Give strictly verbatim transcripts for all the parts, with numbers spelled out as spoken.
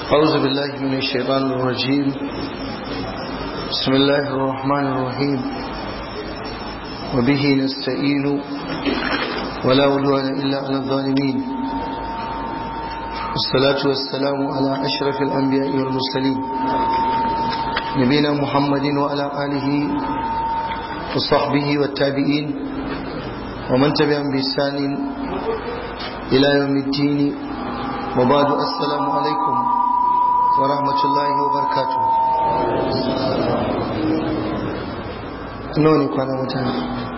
أعوذ بالله من الشيطان الرجيم. بسم الله الرحمن الرحيم. وبه نستعين ولا عدوان إلا على الظالمين، والصلاة والسلام على أشرف الأنبياء والمرسلين نبينا محمد وعلى آله وصحبه والتابعين ومن تبعهم بإحسان إلى يوم الدين، وبعد. السلام عليكم ورحمة الله وبركاته. نوني كوانا متانا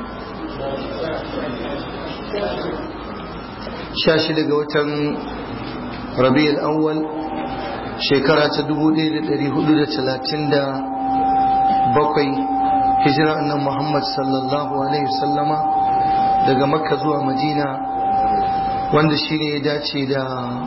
شاشي daga watan Rabiul Awwal shekara ta dubu ɗaya da ɗari hudu da talatin da bakwai hijira annabi Muhammad sallallahu alaihi wasallama daga Makka zuwa Madina, wanda shine ya dace da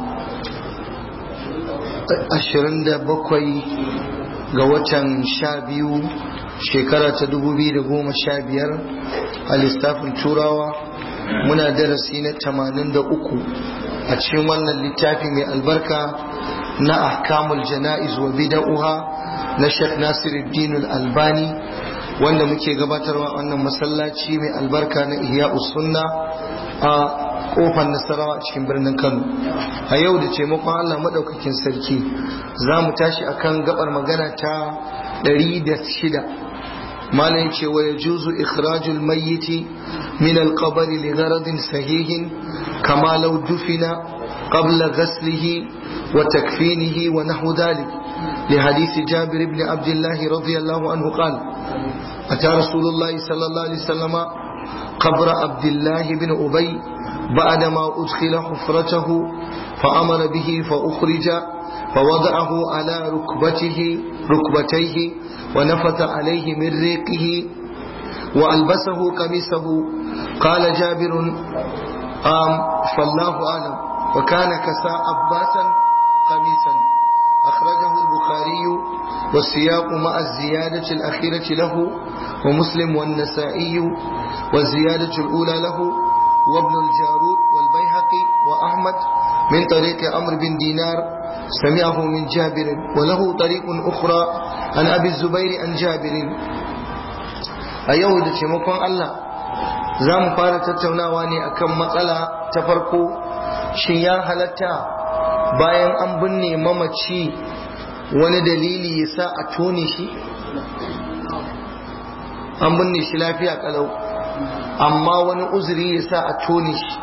ashirin da bakwai ga watan sha biyu shekara ta dubu biyu da goma sha biyar a lissafin turawa. Muna darasi na tamanin da uku a cikin wannan littafi mai albarka na ahkamul jana'iz wa bid'uha na Sheikh Nasiruddin Al-Albani, wanda muke gabatarwa wannan masallaci mai albarka na Ihya'us Sunna a kofar Nasarawa a cikin birnin Kano. A yau da taimakon Allah madaukakin sarki za mu tashi akan gabar magana ta ɗari da shida. malam ce wa yajuzu ikhrajul mayyiti min al-qabr li gharadin sahihin kama law dufina qabla ghaslihi wa takfinihi wa nahwu dhalik li hadith Jabir ibn Abdullah radiyallahu anhu qala ata Rasulullah sallallahu alaihi wasallam qabr Abdullah ibn Ubay بعدما أدخل حفرته فأمر به فأخرج فوضعه على ركبته ركبتيه ونفث عليه من ريقه وألبسه قميصه. قال جابر آم فالله أعلم، وكان كساء عباسا قميصا. أخرجه البخاري والسياق مع الزيادة الأخيرة له، ومسلم والنسائي والزيادة الأولى له، وابن الجارود والبيهقي وأحمد من طريق عمرو بن دينار سمعه من جابر، وله طريق أخرى عن أبي الزبير عن جابر. أيوه da taimakon Allah za mu fara tattaunawa ne akan matsala ta farko. Shin ya halatta bayan an binne mamaci wani dalili ya sa a tone shi? An binne shi lafiya kalau, amma wani uzuri ya sa a tone shi,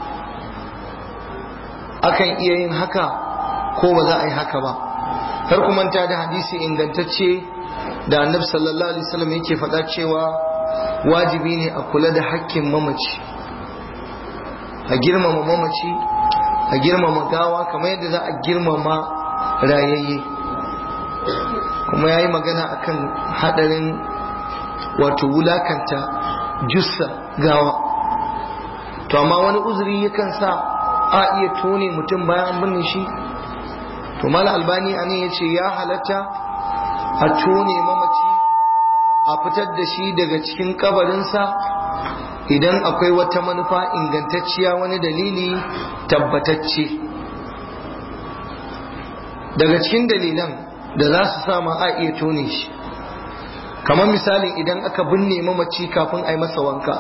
akan iya yin haka ko ba za a yi haka ba? Har ku manta da hadisi ingantacce da annabi sallallahu alaihi wasallam yake faɗa cewa wajibi ne a kula da hakkin mamaci, a girmama mamaci, a girmama gawa kamar yadda za a girmama rayayye. kuma ya yi magana akan hadarin wato wulakanta jussa gawa. To amma wani uzuri yakan sa a iya tone mutum bayan an binne shi. To mala albani anan yace ya halatta a tone mamaci, a fitar da shi daga cikin kabarinsa idan akwai wata manufa ingantacciya, wani dalili tabbatacce. Daga cikin dalilan da za su sa ma a iya tone shi, kamar misalin idan aka binne mamaci kafin a yi masa wanka,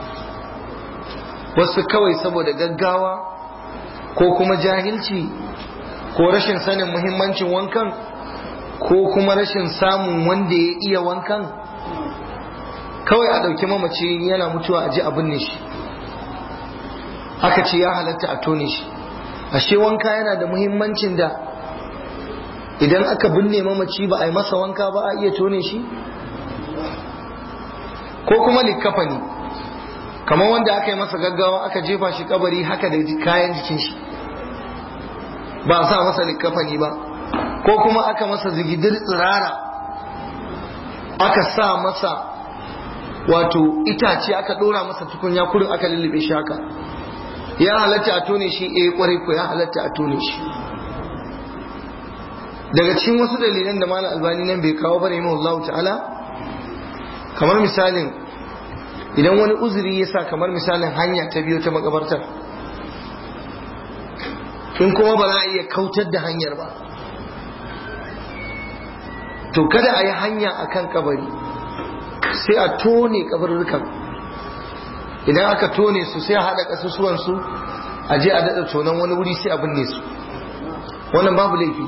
wasu kawai saboda gaggawa ko kuma jahilci ko rashin sanin muhimmancin wankan ko kuma rashin samun wanda ya iya wankan, kawai a ɗauki mamaci yana mutuwa a ji a binne shi, aka ce ya halatta a tone shi. Ashe wanka yana da muhimmancin da idan aka binne mamaci ba a yi masa wanka ba a iya tone shi. Ko kuma likkafani, kamar wanda aka yi masa gaggawa aka jefa shi kabari haka da kayan jikin shi, ba a sa masa likkafani ba. Ko kuma aka masa zigidir tsirara, aka sa masa wato itace, aka dora masa tukunya kurin aka lullube shi haka, ya halatta a tone shi? Eh kwarai ko ya halatta a tone shi. Daga cikin wasu dalilan da malam albani nan bai kawo bane mu Allah ta'ala, kamar misalin idan wani uzuri ya sa, kamar misalin hanya ta biyo ta makabartar, in kuma ba za a iya kautar da hanyar ba, to kada a yi hanya akan kabari, sai a tone kabarurrukan. Idan aka tone su sai a haɗa ƙasusuwansu a je a daɗa tonon wani wuri sai a binne su, wannan babu laifi.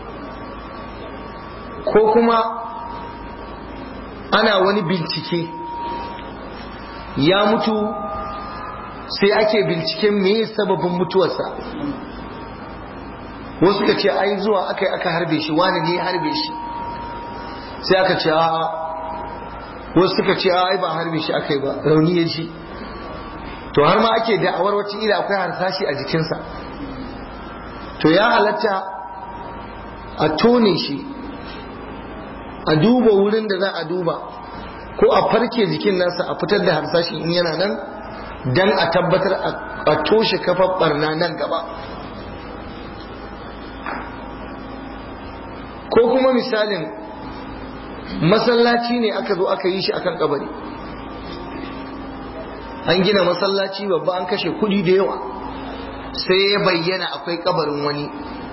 Ko kuma ana wani bincike, ya mutu sai ake binciken me sababin mutuwarsa. Wasu ka ce ai zuwa aka yi aka harbe shi, wani ne ya harbe shi, sai aka ce a, wasu suka ce ai ba harbe shi aka yi ba, rauni ya ji. To har ma ake da'awar wata ila akwai harsashi a jikinsa. To ya halatta a tone shi, a duba wurin da za a duba, ko a farke jikin nasa a fitar da harsashi in yana nan, dan a tabbatar a toshe kafar barna nan gaba. Ko kuma misalin masallaci ne aka zo aka yi shi akan kabari, an gina masallaci babba, an kashe kudi da yawa, sai ya bayyana akwai kabarin wani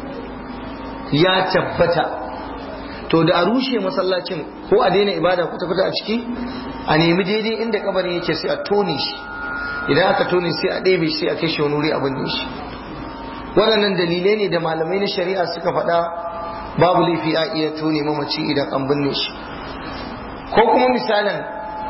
ya tabbata. To da a rushe masallacin ko a daina ibada kwata-kwata a ciki, a nemi daidai inda kabarin yake sai a tone shi. Idan aka tone sai a ɗebe shi a kai shi wani wuri a binne shi. Waɗannan dalilai ne da malamai na shari'a suka faɗa babu laifi a iya tone mamaci idan an binne shi. Ko kuma misalin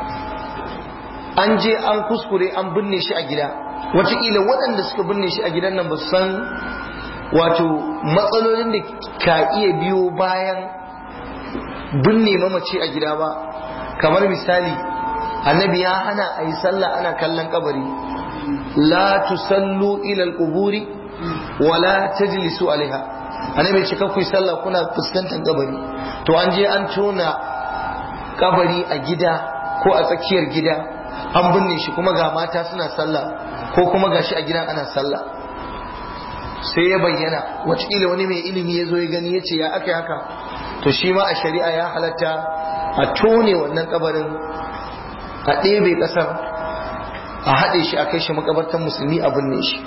an je an kuskure an binne shi a gida, wataƙila waɗanda suka binne shi a gidan nan ba su san wato matsalolin da ka iya biyo bayan binne mamaci a gida ba. Kamar misali, annabi ya hana a yi sallah ana kallon kabari, la tusallu ila al-quburi wa la tajlisu alaiha. Annabi ce ku yi sallah kuna fuskantar kabari. To an je an tona kabari a gida ko a tsakiyar gida, an binne shi kuma ga mata suna sallah, ko kuma gashi a gidan ana sallah, sai ya bayyana wataƙila wani mai ilimi ya zo ya gani ya ce ya aka haka. To shi ma a shari'a ya halatta a tone wannan kabarin, a ɗebe ƙasar, a haɗe shi a kai shi makabartan musulmi a binne shi.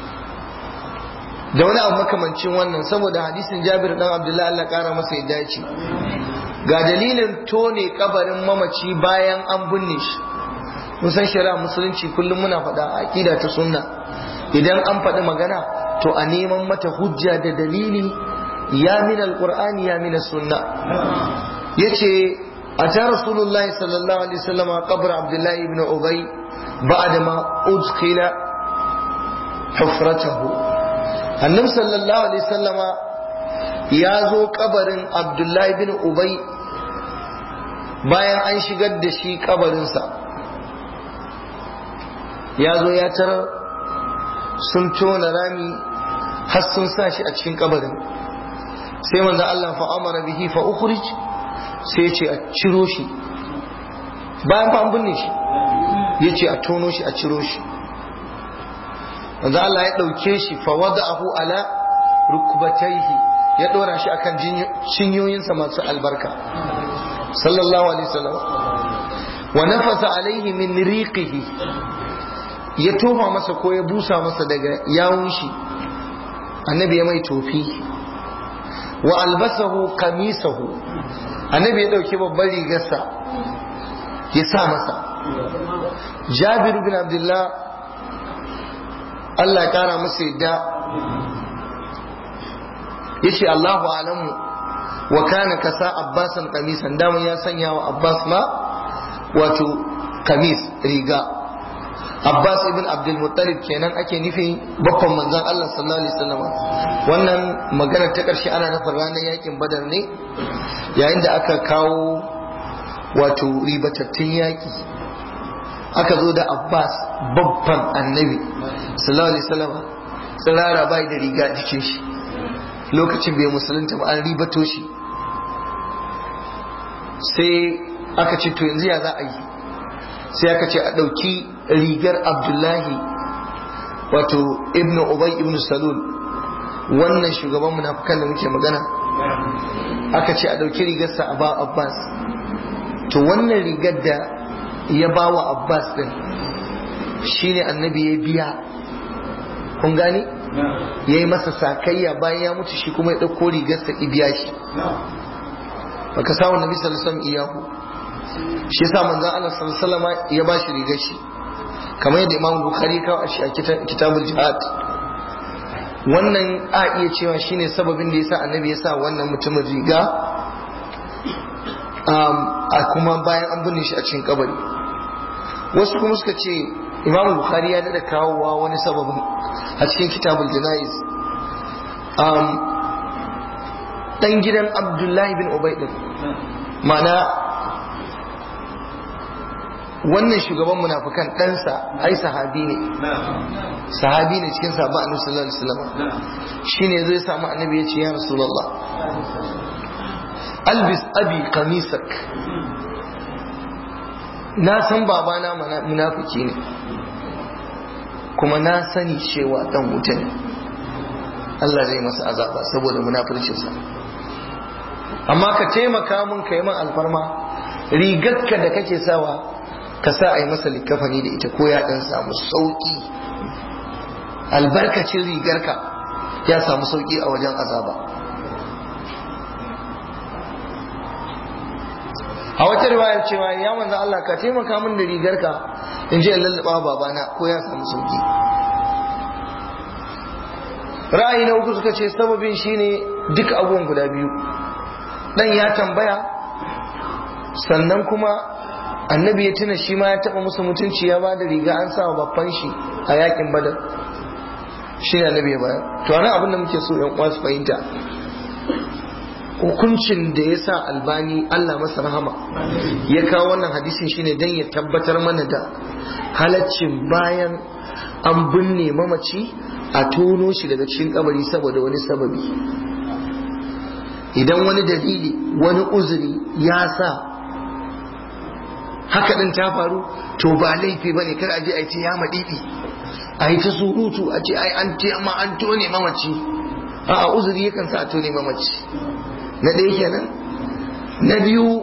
Da wani abu makamancin wannan, saboda hadisin Jabir dan Abdullahi Allah ƙara masa yadda ya ce ga dalilin tone kabarin mamaci bayan an binne shi. Mun san shari'a musulunci kullum muna faɗa a aqida ta sunna, idan an faɗi magana to a neman mata hujja da dalili, ya min alqur'ani ya min sunna. Yace ata rasulullahi sallallahu alaihi wasallam qabr abdullahi ibn ubay ba'da ma udkhila hufratahu. Annabi sallallahu alaihi wasallama ya zo kabarin abdullahi ibn ubay bayan an shigar da shi kabarinsa. Ya zo ya tarar sun tona rami har sun sa shi a cikin kabarin. Sai manzo Allah fa amara bihi fa ukhrij, sai ya ce a ciro shi bayan fa an binne shi, ya ce a tono shi a ciro shi. Manzo Allah ya dauke shi fa wada'ahu ala rukbatayhi, ya dora shi akan cinyoyinsa masu albarka sallallahu alaihi wasallam. Wa nafasa alaihi min riqihi, ya tofa masa ko ya busa masa daga yawun shi, annabi ya mai tofi. Wa albasahu qamisahu, annabi ya dauki babbar rigarsa ya sa masa. Jabir bin Abdullah Allah ya kara masa yadda yace Allahu alamu wa kana kasa Abbasan qamisan, daman ya sanya wa Abbas ma wato kamis, riga. Abbas ibn Abdul Muttalib kenan ake nufi, babban manzon Allah sallallahu alaihi wasallam. Wannan magana ta ƙarshe ana nufin ranar yakin Badar ne, yayin da aka kawo wato ribatattun yaki, aka zo da Abbas babban annabi sallallahu alaihi wasallam, tsirara bai da riga jikin shi, lokacin bai musulunta ba, an ribato shi. Sai aka ce to yanzu ya za a yi, sai aka ce a ɗauki rigar Abdullahi wato ibnu Ubay ibn Salul, wannan shugaban munafikan da muke magana, aka ce a ɗauki rigarsa a ba Abbas. To wannan rigar da ya ba wa Abbas din shine annabi ya biya, kun gane, ya yi masa sakayya bayan ya mutu, shi kuma ya ɗauko rigarsa ibiya shi. baka sa wa nabi sallallahu alaihi wasallam iyahu shi yasa manzon Allah sallallahu alaihi wasallam ya bashi rigar shi kamar yadda Imam Bukhari ya kawo shi a kitabul jihad. Wannan a iya cewa shine sababin da yasa annabi ya sa wannan mutumin riga a kuma bayan an binne shi a cikin kabari. Wasu kuma suka ce Imam Bukhari ya dada kawowa wani sababin a cikin kitabul jana'iz. Dan gidan Abdullahi bin Ubay din, ma'ana wannan shugaban munafikan ɗansa ai sahabi ne, sahabi ne cikin sahabban annabi sallallahu alaihi wasallam. Shine zai samu annabi ya ce ya rasulullah albis abi qamisak, na san babana munafiki ne kuma na sani cewa dan wuta ne, Allah zai masa azaba saboda munafircinsa, amma ka taimaka mun kai min alfarma rigarka da kake sawa ka sa a yi masa likafani da ita ko ya dan samu sauki, albarkacin rigarka ya samu sauki a wajen azaba. A wata riwayar cewa ya manzo Allah ka taimaka min da rigarka in je lallaba babana ko ya samu sauki. Ra'ayi na uku suka ce sababin shine duk abubuwan guda biyu, dan ya tambaya sannan kuma annabi ya tuna shi ma ya taba musu mutunci ya ba da riga an sa wa babban shi a yakin badar, shi ne annabi ya bayar. To anan abin da muke so yan uwa su fahimta, hukuncin da ya sa Albani Allah masa rahama ya kawo wannan hadisin shine dan ya tabbatar mana da halaccin bayan an binne mamaci a tono shi daga cikin kabari saboda wani sababi. Idan wani dalili wani uzuri ya sa haka din ta faru to ba laifi bane, kar a je a ce ya madidi a yi ta surutu a ce ai an ce amma an tone mamaci. A'a, uzuri yakan sa a tone mamaci. Na ɗaya kenan. Na biyu,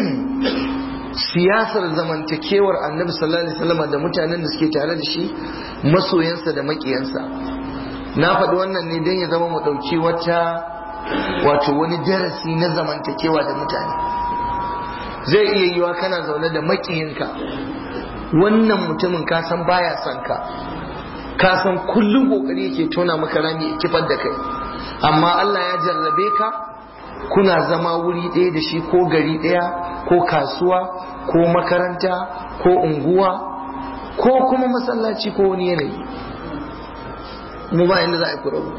siyasar zamantakewar annabi sallallahu alaihi wasallam da mutanen da suke tare da shi, masoyansa da makiyansa. Na faɗi wannan ne don ya zama mu ɗauki wata wato wani darasi na zamantakewa da mutane. Zai iya yiwa kana zaune da makiyinka, wannan mutumin ka san baya son ka, ka san kullum kokari yake tona maka rami ya kifar da kai, amma Allah ya jarrabe ka kuna zama wuri ɗaya da shi, ko gari ɗaya, ko kasuwa, ko makaranta, ko unguwa, ko kuma masallaci, ko wani yanayi. Mu ba inda za a yi kurabu,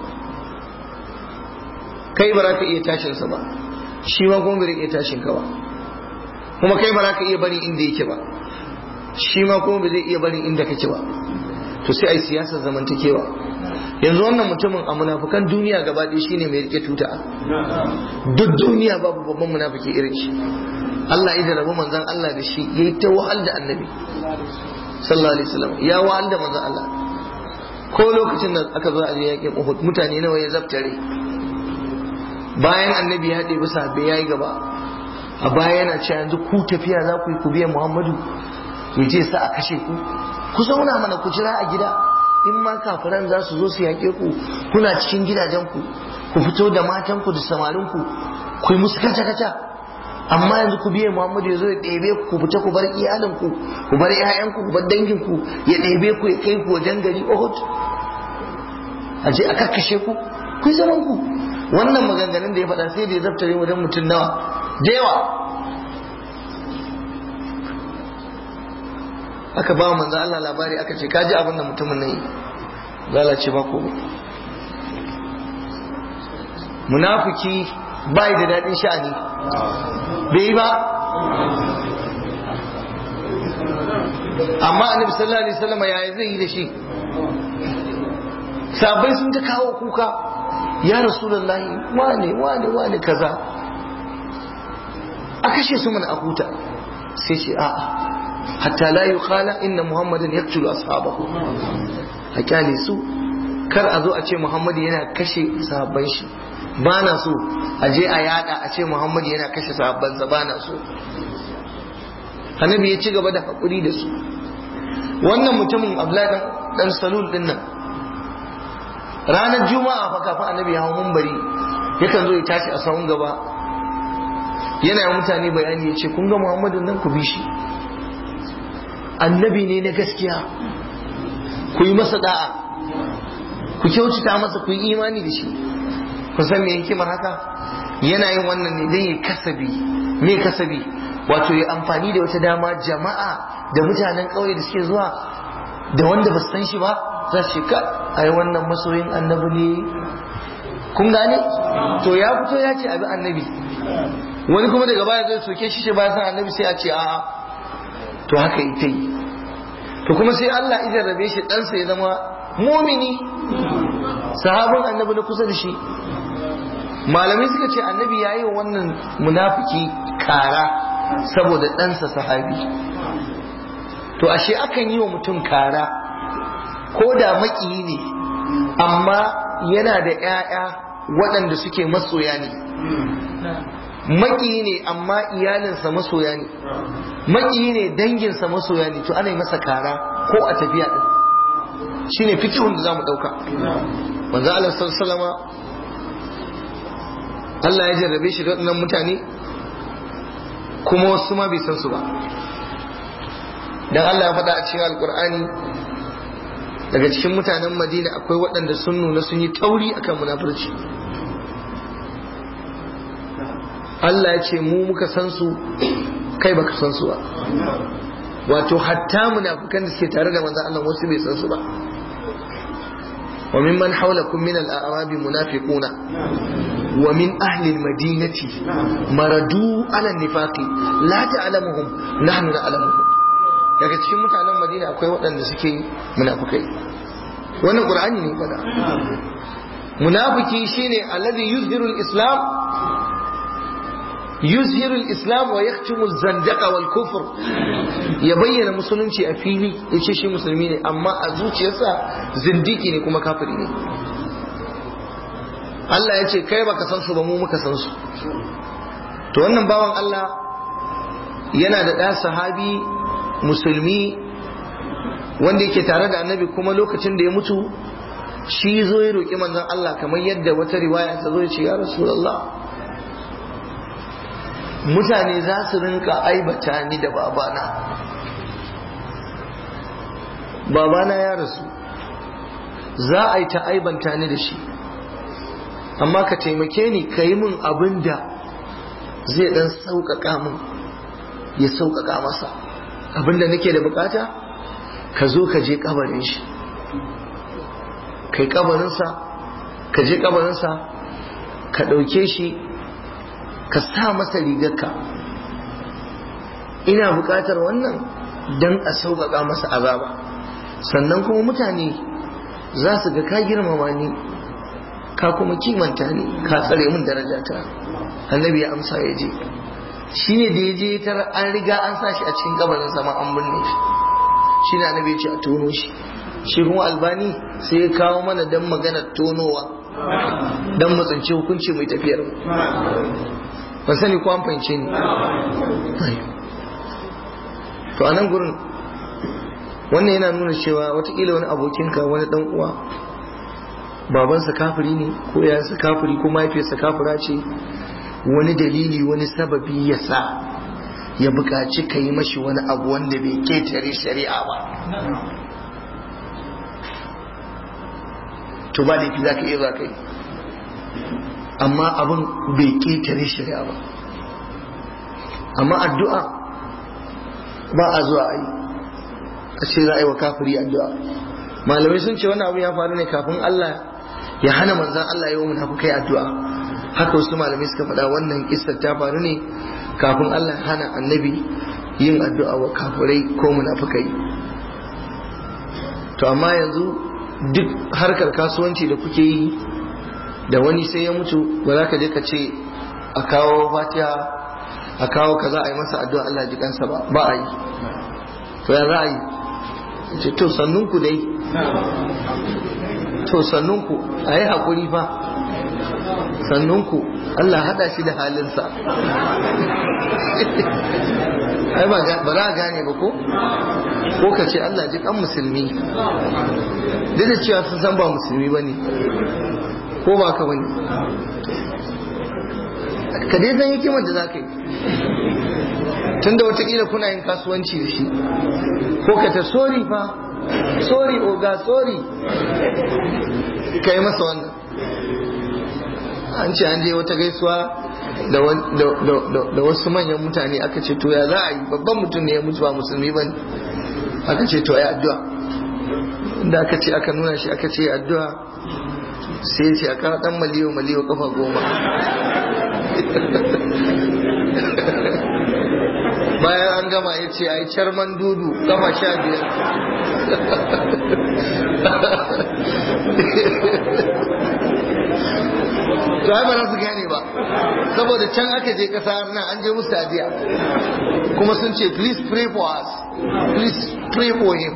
kai ba za ka iya tashinsa ba, shi ma kuma bai iya tashin ka ba, kuma kai ba za ka iya bari inda yake ba, shi ma kuma bai zai iya bari inda kake ba. To sai a yi siyasar zamantakewa. Yanzu wannan mutumin a munafukan duniya gaba ɗaya shine mai rike tuta, duk duniya babu babban munafiki irin shi. Allah ya rabu manzon Allah da shi, yayi ta wahal da annabi sallallahu alaihi wasallam, ya wahal da manzon Allah. Ko lokacin da aka zo a je yakin Uhud, mutane nawa ya zaftare, bayan annabi ya haɗe bisa bai yayi gaba, a baya yana cewa yanzu ku tafiya za ku yi ku biya Muhammadu ya je sa a kashe ku, ku zauna mana ku jira a gida, in ma kafiran za su zo su yaƙe ku kuna cikin gidajenku, ku fito da matanku da samarinku ku yi musu kaca-kaca, amma yanzu ku biye Muhammadu ya zo ya ɗebe ku fita ku bar iyalinku, ku bar 'ya'yanku, ku bar danginku, ya ɗebe ku ya kai ku wajen gari Uhud a je a kakkashe ku, ku yi zaman ku. Wannan maganganun da ya faɗa sai da ya zaftare wajen mutum nawa da yawa. Aka ba manzo Allah labari, aka ce kaji abin da mutumin nan yi, zala ce ba komai. Munafiki bai da daɗin sha'ani, bai yi ba. Amma annabi sallallahu alaihi wasallam yaya zai yi da shi? Sabai sun ta kawo kuka, ya rasulullahi wane wane wane kaza, a kashe su mana a huta. Sai ce a'a, hatta la yuqala inna muhammadan yaqtulu ashabahu, a kyale su, kar a zo a ce muhammad yana kashe sahabban shi, ba na so a je a yada a ce muhammad yana kashe sahabbansa, ba na so. Annabi ya ci gaba da hakuri da su. Wannan mutumin Abdullahi dan Salul din nan, ranar juma'a fa kafin annabi ya hawo munbari yakan zo ya tashi a sahun gaba yana yi mutane bayani ya ce kun ga Muhammadu nan ku bi shi, annabi ne na gaskiya, ku yi masa da'a, ku kyautata masa, ku yi imani da shi. kun san me hikimar haka? Yana yin wannan ne dan ya kasabi. Me kasabi? Wato ya amfani da wata dama jama'a da mutanen ƙauye da suke zuwa da wanda ba su san shi ba za su ka ai wannan masoyin annabi ne. Kun gane? To ya fito ya ce abi annabi, wani kuma daga baya zai soke shi ce baya san annabi sai a ce a'a. To haka ita yi. To kuma sai Allah ya jarrabe shi ɗansa ya zama mumini, sahabin annabi na kusa da shi. Malamai suka ce annabi ya yi wa wannan munafiki kara saboda ɗansa sahabi. To ashe akan yi wa mutum kara ko da maƙiyi ne, amma yana da ‘ya'ya waɗanda suke masoya ne. Maƙiyi ne amma iyalinsa masoya ne, maƙiyi ne danginsa masoya ne, to ana yi masa kara ko a tafiya ɗin. Shi ne fikihun da za mu ɗauka. Manzo Allah sallama Allah ya jarrabe shi da waɗannan mutane kuma wasu ma bai san su ba. Dan Allah ya faɗa a cikin Alƙur'ani daga cikin mutanen Madina akwai waɗanda sun nuna sun yi tauri akan munafurci. Allah ya ce mu muka san su kai baka san su ba. Wato hatta munafikan da suke tare da manzon Allah wasu bai san su ba. Wa mimman hawlakum min al-a'rabi munafiquna wa min ahli al-madinati maradu ala an-nifaqi la ta'lamuhum nahnu na'lamuhum. Daga cikin mutanen Madina akwai waɗanda suke munafikai. Wannan Qur'ani ne fada. Munafiki shine alladhi yuzhiru al-islam yuzhiru al-islam wa yaktumu az-zandaqa wal kufr. Ya bayyana musulunci a fili yace shi musulmi ne amma a zuciyarsa zindiki ne kuma kafiri ne. Allah ya ce kai baka san su ba mu muka san su. To wannan bawan Allah yana da ɗa sahabi musulmi wanda yake tare da annabi, kuma lokacin da ya mutu shi zo ya roƙi manzon Allah kamar yadda wata riwaya ta zo ya ce ya Rasulullah, mutane za su rinka aibata ni da babana, babana ya rasu, za a yi ta aibanta ni da shi, amma ka taimake ni ka yi min abin da zai dan sauƙaƙa min, ya sauƙaƙa masa. Abin da nake da bukata ka zo ka je kabarin shi, kai kabarinsa, ka je kabarinsa ka ɗauke shi ka sa masa rigarka. Ina bukatar wannan don a sauƙaƙa masa azaba, sannan kuma mutane za su ga ka girmama ni ka kuma kimanta ni ka tsare min darajata. Annabi ya amsa ya je. Shi ne da ya je tara an riga an sa shi a cikin kabarin sama an binne shi. Shi ne annabi ya ce a tono shi. Shi kuma Albani sai ya kawo mana dan maganar tonowa dan mu tsinci hukunci mai tafiyar mu. Ban sani ko an fahimce ni. To a nan gurin wannan yana nuna cewa watakila wani abokinka, wani dan uwa, babansa kafiri ne ko yayansa kafiri ko mahaifiyarsa kafira ce, wani dalili wani sababi ya sa ya buƙaci ka yi mashi wani abu wanda bai ketare shari'a ba, to ba laifi za ka iya za ka yi, amma abin bai ketare shari'a ba. Amma addu'a ba a zuwa a yi a ce za a yi wa kafiri addu'a. Malamai sun ce wannan abu ya faru ne kafin Allah ya hana manzan Allah ya yi wa munafukai addu'a. Haka wasu malamai suka faɗa wannan kissar ta faru ne kafin Allah ya hana annabi yin addu'a wa kafirai ko munafukai. To amma yanzu duk harkar kasuwanci da kuke yi da wani sai ya mutu, ba za ka je ka ce a kawo fatiha a kawo kaza a yi masa addu'a Allah ji kansa ba, ba a yi. To ya za a yi? Ce to sannunku dai, to sannunku a yi haƙuri fa, sannunku Allah haɗa shi da halinsa. Ai ba za a gane ba ko? Ko ka ce Allah ji kan musulmi, duk da cewa sun san ba musulmi ba ne, ko ba ka bane. ka dai san hikimar da za ka yi, tunda watakila kuna yin kasuwanci da shi, ko ka ta sori fa sori oga sori ka yi masa wannan. An ce an je wata gaisuwa da wasu manyan mutane, aka ce to ya za a yi, babban mutum ne ya mutu ba musulmi ba ne, aka ce to ya addu'a. inda aka ce aka nuna shi aka ce addu'a, sai ya ce aka dan maliyo maliyo kafa goma bayan an gama ya ce a yi carman dudu kafa sha biyar to ai ba za su gane ba, saboda can aka je kasa nan an je musu adiya kuma sun ce please pray for us, please pray for him.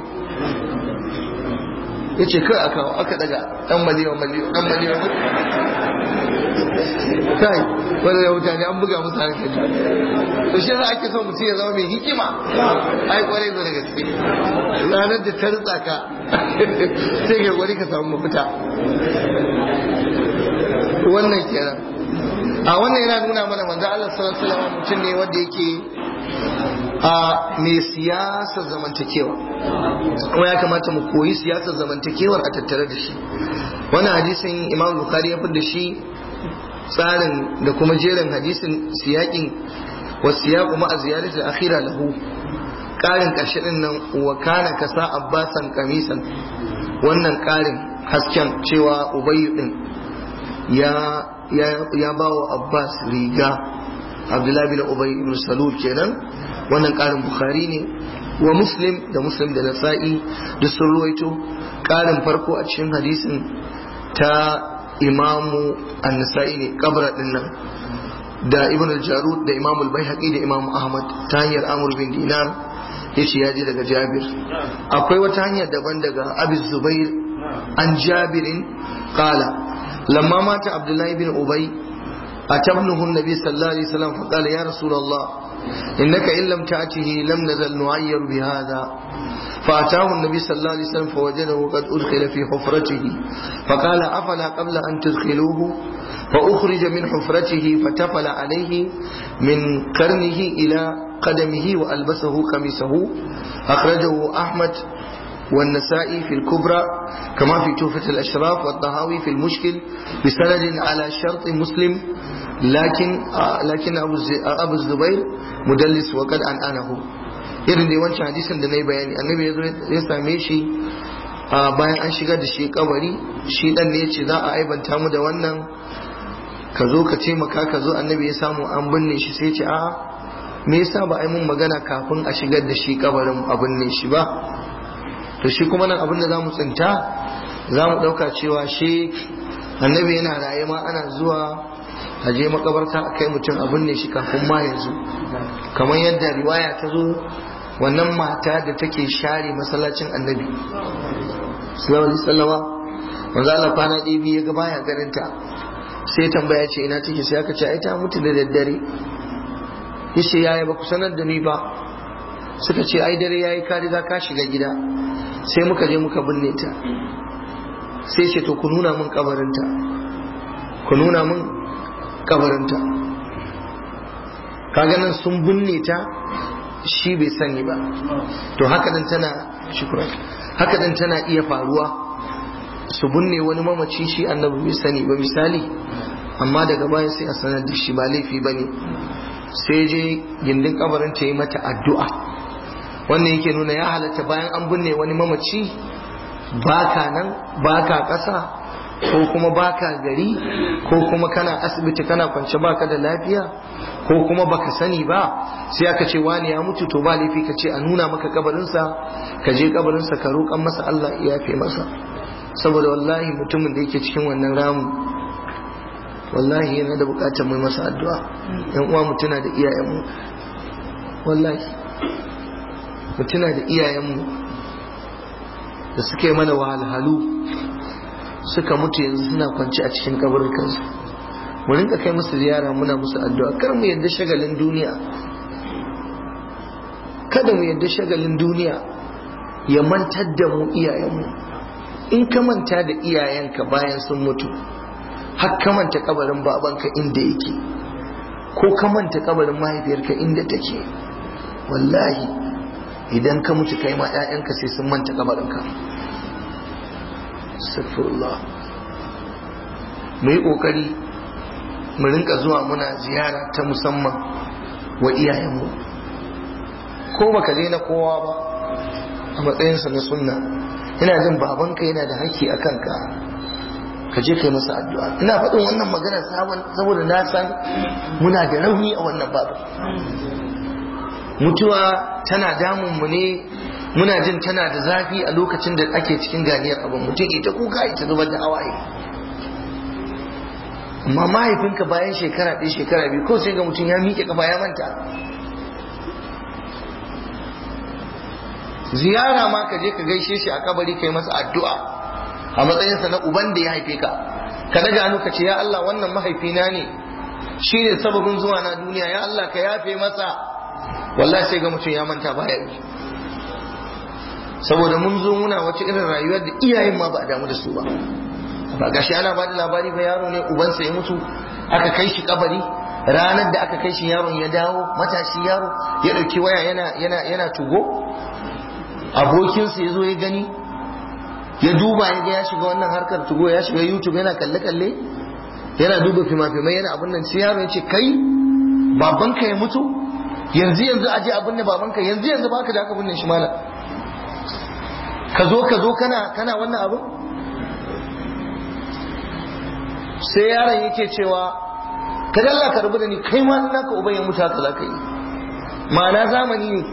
Ya ce kai aka aka daga dan maliyo maliyo dan maliyo kai wanda ya mutane an buga musu hankali. To shi yasa ake so mutum ya zama mai hikima, ai kwarai da gaske. Ranar da ta rutsa ka sai ka gwari ka samu mafita. Wannan kenan. A wannan yana nuna mana manzo Allah sallallahu alaihi wasallam mutum ne wanda yake a mai siyasar zamantakewa, kuma ya kamata mu koyi siyasar zamantakewar a tattare da shi. Wannan hadisin Imam Bukhari ya da shi tsarin da kuma jerin hadisin siyakin wa siyaqu ma'a ziyadati al-akhira lahu, karin karshe din nan wa kana kasa abbasan kamisan, wannan karin hasken cewa Ubayy din ya ya ya bawa Abbas riga, Abdullah bin Ubay ibn Salul kenan. Wannan karin Bukhari ne wa Muslim da Muslim da Nasa'i da sun ruwaito karin farko a cikin hadisin ta Imamu An-Nasa'i ne kabra din nan, da Ibn al-Jarud da Imam al-Baihaqi da Imam Ahmad ta hanyar Amr bin Dinar yace ya ji daga Jabir. Akwai wata hanya daban daga Abi Zubair an Jabirin qala lamma mata Abdullah ibn Ubay atabnuhu an-nabi sallallahu alaihi wasallam faqala ya Rasulullah إنك إن لم تأته لم نزل نعير بهذا، فأتاه النبي صلى الله عليه وسلم فوجده قد أدخل في حفرته فقال أفلا قبل أن تدخلوه، فأخرج من حفرته فتفل عليه من قرنه إلى قدمه وألبسه قميصه. أخرجه أحمد والنسائي في الكبرى كما في توفة الأشراف والطهاوي في المشكل بسند على شرط مسلم، لكن لكن أبو الزبير مدلس وقد أنأنه. irin dai wancan hadisin da na yi bayani, annabi ya zo ya same shi bayan an shigar da shi kabari, shi dan ne ya ce za a aibanta mu da wannan, ka zo ka taimaka ka zo. Annabi ya samu an binne shi sai ce a me yasa ba a yi mun magana kafin a shigar da shi kabarin a binne shi ba. To shi kuma nan abin da za mu tsinta, za mu ɗauka cewa shi annabi yana raye ma ana zuwa a je makabarta a kai mutum a binne shi kafin ma ya zo, kamar yadda riwaya ta zo wannan mata da take share masallacin annabi sallallahu alaihi wasallama, manzo Allah kwana ɗaya biyu ya ga baya ganin ta, sai tambaya ce ina take, sai aka ce ai ta mutu da daddare. Yace yaya ba ku sanar da ni ba? Suka ce ai dare yayi ka riga ka shiga gida, sai muka je muka binne ta. Sai ce to ku nuna min kabarinta, ku nuna min kabarinta. Kaga nan sun binne ta shi bai sani ba. To haka din tana shukran, haka din tana iya faruwa, su binne wani mamaci shi annabi bai sani ba misali, amma daga baya sai a sanar da shi, ba laifi bane. Sai je gindin kabarin ta yi mata addu'a. Wannan yake nuna ya halatta bayan an binne wani mamaci, baka nan baka ƙasa ko kuma baka gari ko kuma kana asibiti kana kwance baka da lafiya ko kuma baka sani ba, sai aka ce wani ya mutu, to ba laifi ka ce a nuna maka kabarinsa, ka je kabarinsa ka roƙan masa Allah ya yafe masa. Saboda wallahi mutumin da yake cikin wannan ramu wallahi yana da bukatar mai masa addu'a. Yan uwa mutuna da iyayenmu, wallahi mutuna da iyayenmu da suke mana wahalhalu suka mutu yanzu suna kwanci a cikin kaburukansu. Mu rinka kai musu ziyara muna musu addu'a, kar mu yadda shagalin duniya, kada mu yadda shagalin duniya ya mantar da mu iyayenmu. In ka manta da iyayenka bayan sun mutu, har ka manta kabarin babanka inda yake, ko ka manta kabarin mahaifiyarka inda take, wallahi idan ka mutu kai ma 'ya'yanka sai sun manta kabarinka. astaghfirullah. mu yi kokari mu rinka zuwa muna ziyara ta musamman wa iyayenmu, ko baka je na kowa ba a matsayinsa na sunna. ina jin babanka yana da haƙƙi a kanka, ka je kai masa addu'a. ina faɗin wannan magana saboda na san muna da rauni a wannan babu. mutuwa tana damun mu ne, muna jin tana da zafi a lokacin da ake cikin ganiyar abin, mutum ita kuka ita zubar da hawaye. amma mahaifinka bayan shekara ɗaya shekara biyu ko sai ga mutum ya miƙe kafa ya manta. ziyara ma ka je ka gaishe shi a kabari kai masa addu'a a matsayinsa na uban da ya haife ka, ka daga hannu ka ce ya Allah wannan mahaifina ne, shi ne sababin zuwa na duniya, ya Allah ka yafe masa. wallahi sai ga mutum ya manta baya yi, saboda mun zo muna wace irin rayuwar da iyayen ma ba a damu da su ba. ba gashi ana ba da labari ba, yaro ne ubansa ya mutu aka kai shi kabari, ranar da aka kai shi yaron ya dawo matashi yaro ya dauki waya yana yana yana tugo, abokinsa ya zo ya gani ya duba ya ga ya shiga wannan harkar tugo, ya shiga YouTube yana kalle kalle yana duba fima-fimai yana abin nan, sai yaro ya ce kai babanka ya mutu yanzu yanzu aje abin da babanka yanzu yanzu baka da aka binne shi malam, ka zo ka zo kana kana wannan abin. sai yaron yake cewa ka dalla ka rubuta ni kai ma naka uban ya mutu haka zaka yi. ma'ana zamani ne,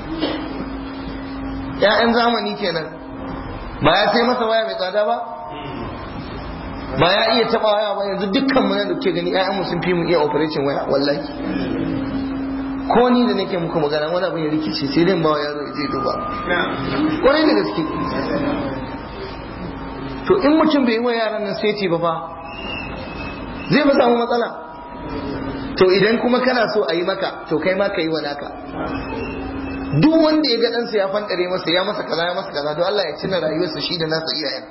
ƴaƴan zamani kenan. ba ya sai masa waya mai tsada ba, ba ya iya taba waya ba. yanzu dukkan mu nan da kuke gani ƴaƴan mu sun fi mu iya operation waya wallahi. ko ni da nake muku magana wani abin ya rikice sai dai ba wa yaro ya je duba kwarai da gaske. to in mutum bai yi wa yaran nan sai ba fa zai ba samu matsala. to idan kuma kana so a yi maka to kai ma ka yi wa naka. duk wanda ya ga ɗansa ya fandare masa ya masa kaza ya masa kaza don Allah ya cina rayuwarsa shi da nasa iyayen.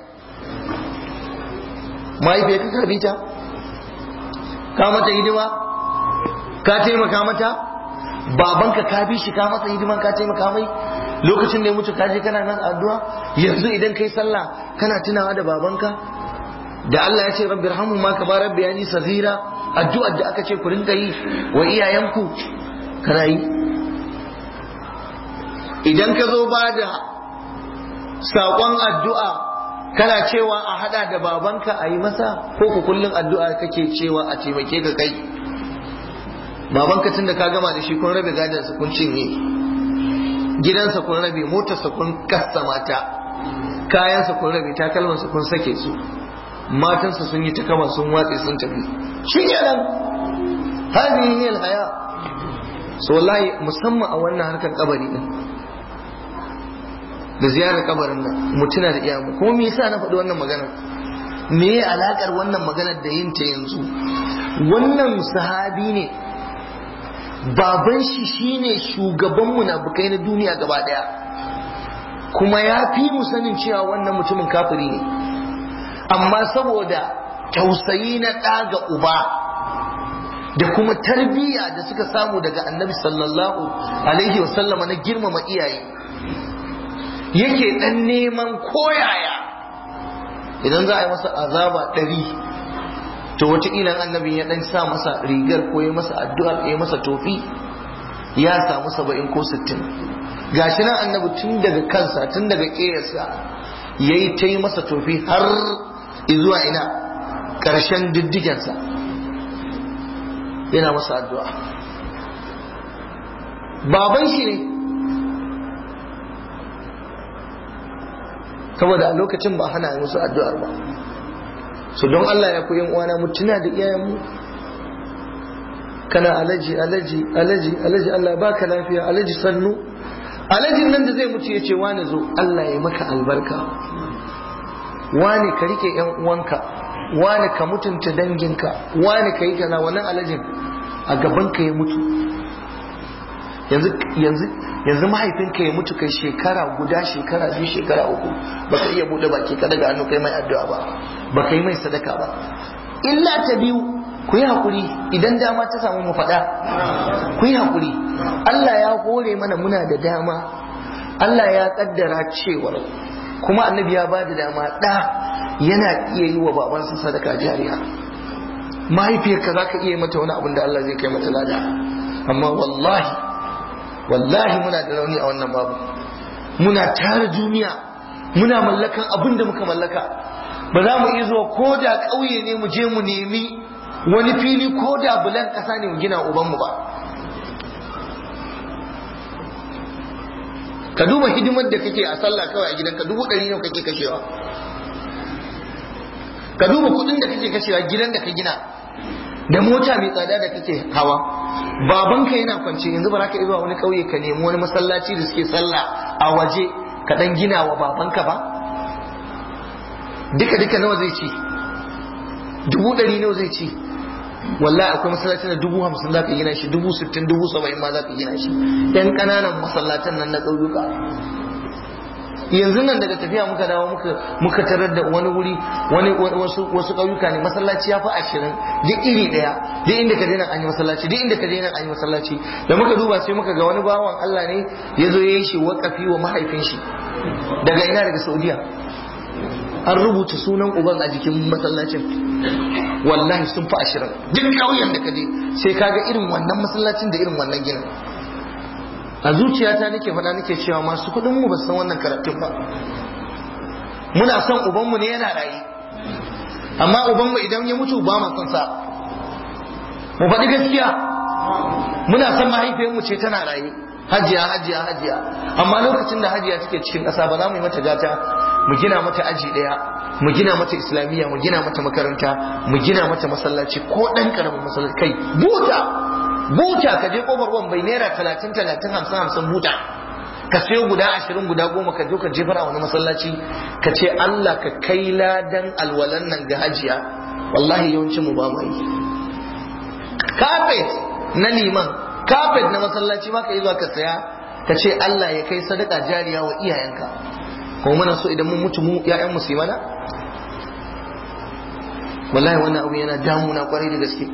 mahaifiyar ka karbi ta, ka mata hidima, ka taimaka mata. babanka ka bi shi ka masa hidima ka taimaka mai lokacin da ya mutu ka je kana nan addu'a. yanzu idan kai sallah kana tunawa da babanka da Allah ya ce rabbi irhamhu ma kama rabbayani saghira, addu'ar da aka ce ku rinka yi wa iyayenku kana yi. idan ka zo ba da saƙon addu'a kana cewa a hada da babanka a yi masa, ko ku kullum addu'a kake cewa a taimake ka kai babanka tun da ka gama da shi kun rabe gadansa kun cinye, gidansa kun rabe, motarsa kun kassa mata, kayansa kun rabe, takalmansa kun sake su, matansa sun yi ta kama sun watse sun tafi. shi kenan hadihi ne alhaya. so wallahi musamman a wannan harkar kabari din da ziyarar kabarin nan mutuna da iyamu. kuma me yasa na faɗi wannan maganar? me ya alakar wannan maganar da yin ta yanzu? wannan sahabi ne, baban shi shine shugaban munafikai na duniya gaba daya, kuma ya fi mu sanin cewa wannan mutumin kafiri ne, amma saboda tausayi na ɗa ga uba da kuma tarbiyya da suka samu daga annabi sallallahu alaihi wasallama na girmama iyaye, yake dan neman koyaya idan za a yi masa azaba ɗari to wataƙila annabi ya dan sa masa rigar ko ya masa addu'ar ya masa tofi ya samu saba'in ko sittin. gashi nan annabi tun daga kansa tun daga ƙeyarsa yayi ta yi masa tofi har zuwa ina ƙarshen diddigensa yana masa addu'a. baban shi ne, saboda a lokacin ba hana musu addu'ar ba. so don Allah ya ku yan uwana mu tuna da iyayenmu. kana alaji alaji alaji alaji Allah baka lafiya, alaji sannu, alajin nan da zai mutu ya ce wani zo Allah ya maka albarka, wani ka rike yan uwanka, wani ka mutunta danginka, wani ka yi kaza. wannan alajin a gaban ka ya mutu. yanzu yanzu yanzu mahaifinka ya mutu kai shekara guda, shekara biyu, shekara uku baka iya bude baki ka daga hannu kai mai addu'a ba, baka yi mai sadaka ba. illa ta biyu ku yi haƙuri idan dama ta samu mu faɗa, ku yi haƙuri. Allah ya hore mana muna da dama, Allah ya ƙaddara cewar kuma annabi ya ba da dama ɗa yana iya yi wa babansa sadaka jariya. Mahaifiyarka za ka iya mata wani abin da Allah zai kai mata lada, amma wallahi wallahi muna da rauni a wannan babu. Muna tara duniya, muna mallakan abin da muka mallaka, ba za mu iya zuwa ko da ƙauye ne mu je mu nemi wani fili ko da bulan ƙasa ne mu gina ubanmu ba. Ka duba hidimar da kake a sallah kawai a gidanka, dubu ɗari nawa kake kashewa. Ka duba kuɗin da kake kashewa gidan da ka gina, da mota mai tsada da kake hawa. Babanka yana kwance, yanzu ba za ka iya zuwa wani ƙauye ka nemi wani masallaci da suke sallah a waje ka dan gina wa babanka ba? Duka duka nawa zai ci? Dubu ɗari nawa zai ci? Wallahi akwai masallacin da dubu hamsin za ka gina shi, dubu sittin, dubu saba'in ma za ka gina shi. Yan ƙananan masallatan nan na ƙauyuka. Yanzu nan daga tafiya muka dawo muka muka tarar da wani wuri, wani wasu wasu ƙauyuka ne, masallaci ya fi ashirin duk iri ɗaya, duk inda ka je nan an yi masallaci, duk inda ka je nan an yi masallaci. Da muka duba sai muka ga wani bawan Allah ne ya zo ya yi shi waƙafi wa mahaifin shi. Daga ina? Daga Saudiya. An rubuta sunan uban a jikin masallacin. Wallahi sun fi ashirin duk ƙauyen da ka je sai kaga irin wannan masallacin da irin wannan ginin. A zuciyata nake faɗa nake cewa masu kuɗin mu ba san wannan karatun ba. Muna son uban mu ne yana raye, amma uban mu idan ya mutu ba mu son sa. Mu faɗi gaskiya, muna son mahaifiyar mu ce tana raye, hajiya hajiya hajiya, amma lokacin da hajiya take cikin ƙasa ba za mu yi mata gata mu gina mata aji ɗaya, mu gina mata islamiyya, mu gina mata makaranta, mu gina mata masallaci ko ɗan ƙaramin masallaci. Kai buta buta ka je kofar wan bai naira talatin talatin hamsin hamsin buta ka sayo guda ashirin guda goma ka je ka jefar a wani masallaci ka ce Allah ka kai ladan alwalan nan ga hajiya. Wallahi yawancin mu ba mu yi. Carpet na liman, carpet na masallaci ma ka yi zuwa ka saya ka ce Allah ya kai sadaka jariya wa iyayenka. Kuma muna so idan mun mutu mu ƴaƴan mu su mana? Wallahi wannan abu yana damuna kwarai da gaske.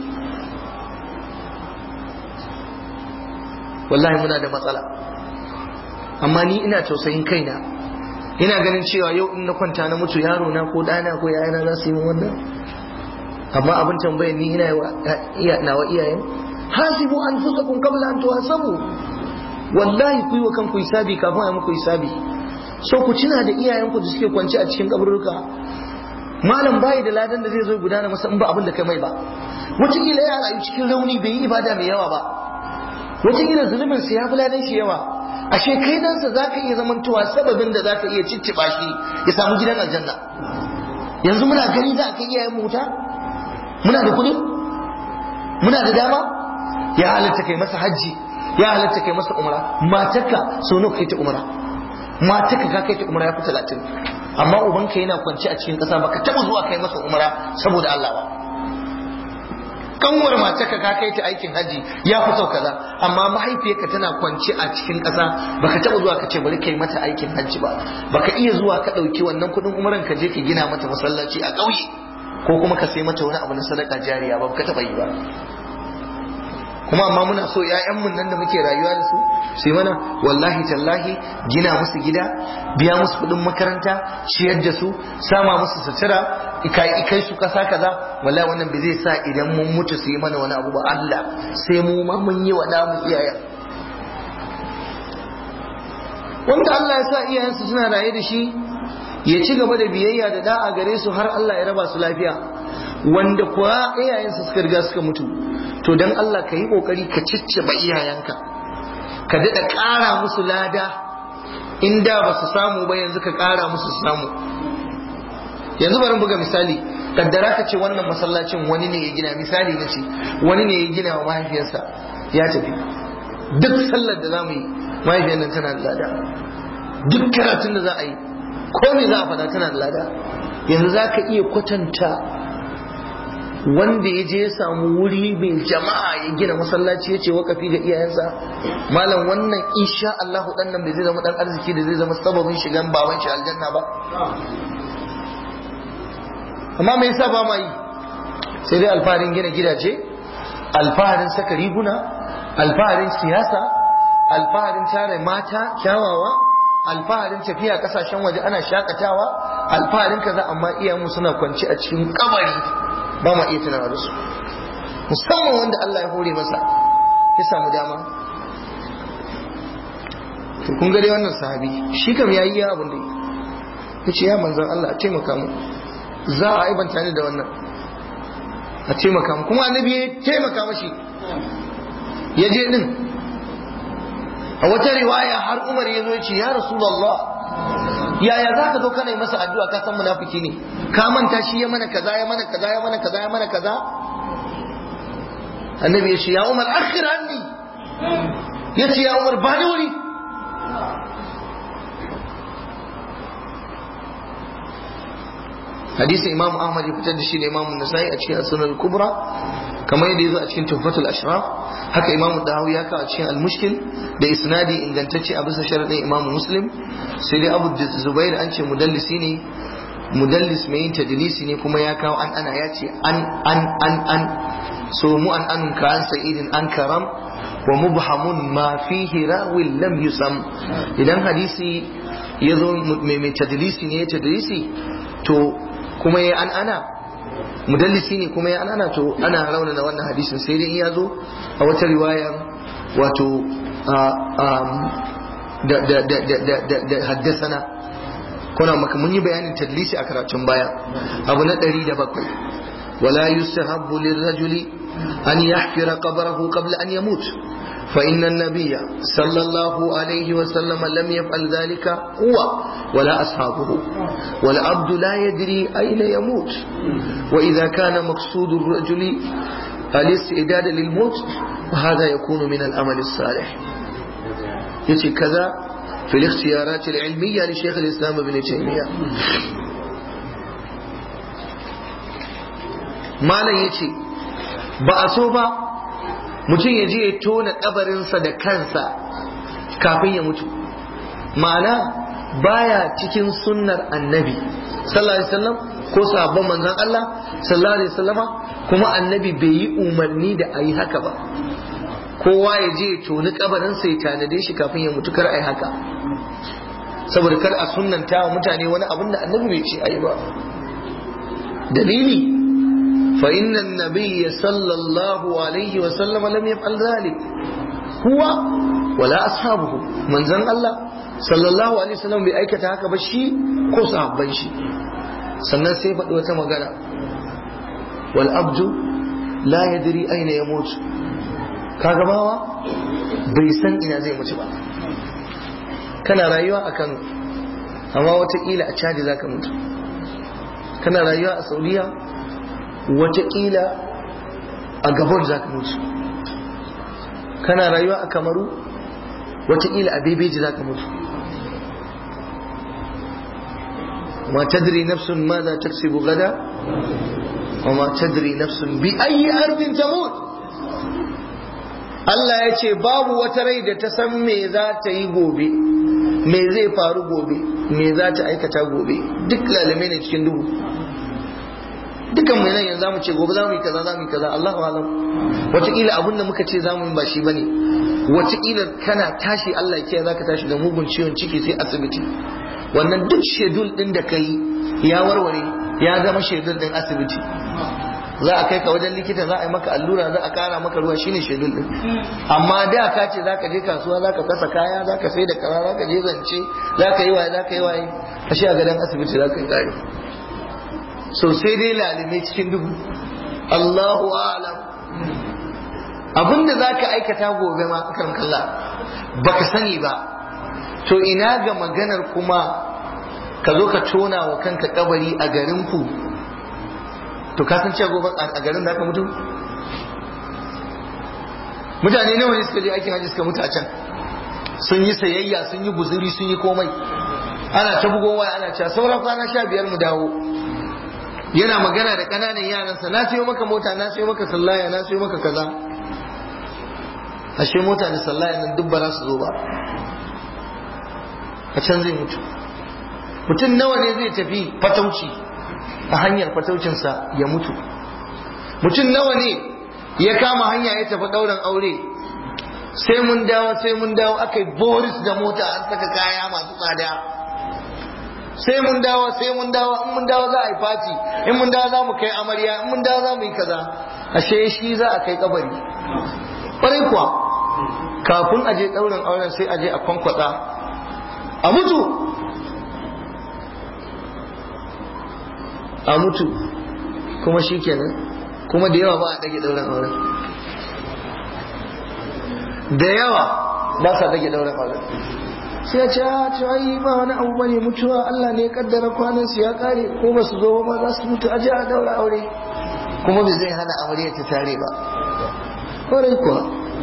Wallahi muna da matsala, amma ni ina tausayin kaina, ina ganin cewa yau in na kwanta na mutu yaro na ko ɗana ko yayana za su yi min wannan. Amma abin tambayar ni ina yi nawa iyayen, hasibu anfusakum qabla an tuhasabu. Wallahi ku yi wa kanku hisabi kafin a muku hisabi. So ku tuna da iyayenku da suke kwance a cikin kaburruka. Malam bai da ladan da zai zo gudana masa in ba abin da kai mai ba. Wataƙila ya rayu cikin rauni bai yi ibada mai yawa ba, wataƙila zunubin sa ya fi ladan shi yawa. Ashe kai dansa za ka iya zamantowa sababin da za ka iya cicciɓa shi ya samu gidan aljanna. Yanzu muna gani za a kai iyayen mu wuta? Muna da kuɗi, muna da dama. Ya halatta kai masa hajji, ya halatta kai masa umra. Matarka sau nawa kai ta umra? Matarka ka kai ta umra ya fi talatin, amma ubanka yana kwance a cikin ƙasa baka taɓa zuwa kai masa umra saboda Allah ba. Kanwar matarka ka kai ta aikin haji ya fi sau kaza, amma mahaifiyarka tana kwance a cikin ƙasa baka taɓa zuwa ka ce bari kai mata aikin haji ba. Baka iya zuwa ka ɗauki wannan kuɗin umran ka je ka gina mata masallaci a ƙauye ko kuma ka sai mata wani abu na sadaka jariya ba, baka taɓa yi ba. Kuma amma muna so ƴaƴanmu nan da muke rayuwa da su sai mana wallahi tallahi gina musu gida, biya musu kuɗin makaranta, ciyar da su, sama musu sutura, kai kai su kasa kaza. Wallahi wannan bai zai sa idan mun mutu su yi mana wani abu ba. Allah sai mu ma mun yi wa namu iyayen. Wanda Allah ya sa iyayensu suna raye da shi ya ci gaba da biyayya da da'a gare su har Allah ya raba su lafiya. Wanda kuwa iyayensu suka riga suka mutu, to dan Allah ka yi kokari ka ciccaba iyayenka, ka daɗa ƙara musu lada. In da ba su samu ba yanzu ka ƙara musu su samu. Yanzu bari buga misali, kaddara ka ce wannan masallacin wani ne ya gina, misali na ce wani ne ya gina wa mahaifiyarsa ya tafi. Duk sallar da za mu yi mahaifiyar nan tana da lada, duk karatun da za a yi ko me za a faɗa tana da lada. Yanzu za ka iya kwatanta wanda ya je ya samu wuri mai jama'a ya gina masallaci ya ce wakafi ga iyayensa? Malam wannan insha Allah dan nan bai zai zama dan arziki da zai zama sababin shigan baban shi aljanna ba. Amma me yasa ba ma yi? sai dai alfaharin gina gidaje, alfaharin saka riguna, alfaharin siyasa, alfaharin tare mata kyawawa, alfaharin tafiya kasashen waje ana shakatawa, alfaharin kaza, amma iyayenmu suna kwance a cikin kabari ba ma iya tunawa da su, musamman wanda Allah ya hore masa ya samu dama. to kun ga dai wannan sahabi shi kam yayi ya abin da yace ya manzon Allah a taimaka mu, za a aibanta ni da wannan, a taimaka mu. Kuma annabi ya taimaka mashi, ya je din. A wata riwaya har Umar ya zo ya ce ya Rasulullah, yaya za ka zo kana yi masa addu'a ka san munafiki ne, ka manta shi ya mana kaza ya mana kaza ya mana kaza ya mana kaza. Annabi ya ce ya Umar akhir anni, ya ce ya Umar ba da wuri. hadisin Imam Ahmad ya fitar da shi da Imam Nasa'i a cikin Sunan Kubra, kamar yadda yazo a cikin Tuhfatul Ashraf, haka Imam Dahawi ya kawo a cikin Al-Mushkil da isnadi ingantacce a bisa sharadin Imam Muslim. Sai dai Abu Zubair an ce mudallisi ne, mudallis mai yin tadlisi ne, kuma ya kawo an ana ya ce an an an an so mu an anun ka an sa'idin an karam wa mubhamun ma fihi rawil lam yusam. Idan hadisi yazo mai tadlisi ne ya tadlisi to kuma ya an ana mudallisi ne kuma ya an ana to ana raunana wannan hadisin, sai dai ya zo a wata riwaya wato da da da da da haddasana. kuna maka mun yi bayanin tadlisi a karatun baya, abu na ɗari da bakwai. wala yustahabbu lirrajuli an yahfira qabrahu qabla an yamut فإن النبي صلى الله عليه وسلم لم يفعل ذلك هو ولا أصحابه، والعبد لا يدري أين يموت. وإذا كان مقصود الرجل الاستعداد للموت فهذا يكون من الأمل الصالح. يتي كذا في الاختيارات العلمية لشيخ الإسلام ابن تيمية. ما لا يتي بأسوبة mutum ya je ya tona kabarinsa da kansa kafin ya mutu, ma'ana baya cikin sunnar annabi sallallahu alaihi wasallam ko sahabban manzon Allah sallallahu alaihi wasallama, kuma annabi bai yi umarni da ayi haka ba. kowa ya je ya toni kabarinsa ya tanade shi kafin ya mutu, kar ayi haka, saboda kar a sunnanta wa mutane wani abin da annabi bai ce ayi ba. dalili فإن النبي صلى الله عليه وسلم لم يفعل ذلك هو ولا أصحابه. من زن الله صلى الله عليه وسلم بأيكة هكا بشي كو صحابان شي. sannan sai faɗi wata magana, wal abdu la yadri aina yamut, kaga bawa bai san ina zai mutu ba. kana rayuwa a Kano amma wataƙila a Chad zaka mutu, kana rayuwa a Saudiya wataƙila a Gabon za ka mutu, kana rayuwa a Kamaru wataƙila a Bebeji za ka mutu. ma tadri nafsun ma za ta tsibu gada wa ma tadri nafsun bi ayi ardin tamut. Allah ya ce babu wata rai da ta san me za ta yi gobe, me zai faru gobe, me za ta aikata gobe. duk lalame ne cikin duhu. dukan mai nan yanzu zamu ce gobe zamu yi kaza zamu yi kaza, Allahu alam. wataƙila abin da muka ce zamu yi ba shi bane, wataƙila kana tashi Allah ya kiyaye zaka tashi da mugun ciwon ciki sai asibiti. wannan duk shedul din da kai ya warware, ya zama shedul din asibiti. za a kai ka wajen likita, za a yi maka allura, za a kara maka ruwa, shine shedul din. amma da ka ce zaka je kasuwa, zaka kasa kaya, zaka sai da kaza, zaka je zance, zaka yi waye zaka yi waye, ashe a gadan asibiti zaka yi kare. so sai dai lalime cikin duhu, Allahu a'lam. abinda zaka aikata gobe ma akan kalla baka sani ba, to ina ga maganar kuma ka zo ka tona wa kanka kabari a garin ku, to ka san cewa gobe a garin da ka mutu. mutane nawa ne suka je aikin hajji suka mutu a can, sun yi sayayya, sun yi guzuri, sun yi komai, ana ta bugowa ana cewa sauran kwana sha biyar mu dawo. yana magana da ƙananan yaransa, na siyo maka mota, na siyo maka sallaya, na siyo maka kaza. ashe mota da sallaya nan duk ba za su zo ba, a can zai mutu. mutum nawa ne zai tafi fatauci, a hanyar fataucinsa ya mutu. mutum nawa ne ya kama hanya ya tafi ɗaurin aure, sai mun dawo sai mun dawo aka yi boris da mota an saka kaya masu tsada, sai mun dawo sai mun dawo in mun dawo za a yi fati, in mun dawo za mu kai amarya, in mun dawo za mu yi kaza, ashe shi za a kai kabari. Ƙwarai kuwa kafin aje ɗaurin auren sai aje a kwankwatsa a mutu a mutu kuma shi kenan, kuma da yawa ba a ɗage ɗaurin auren, da yawa ba sa ɗage ɗaurin auren. sai ya ce a ce ai ba wani abu bane, mutuwa Allah ne ya kaddara kwanan su ya kare, ko ba su zo ba za su mutu, aje a daura aure, kuma bai zai hana aure ta tare ba. Kwarai kuwa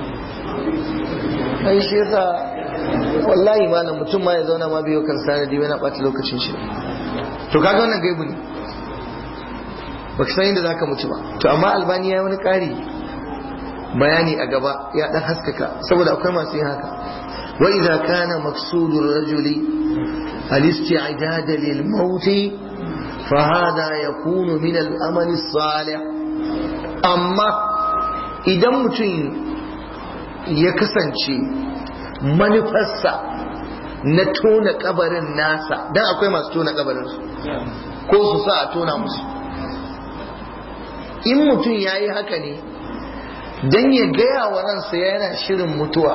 ai shi yasa wallahi malam mutum ma ya zauna ma biyo kan sanadi yana ɓata lokacin shi. To kaga wannan gaibu ne, baka san inda zaka mutu ba. To amma Albani ya yi wani ƙari bayani a gaba ya dan haskaka, saboda akwai masu yin haka. wa idza kana maqsudur rajuli al-isti'dad lil maut fa hada yakunu min al-amal as-salih. Amma idan mutum ya kasance manufarsa na tona kabarin nasa, dan akwai masu tona kabarin su ko su sa a tona musu, in mutum ya yi haka ne don ya gaya wa ransa yana shirin mutuwa,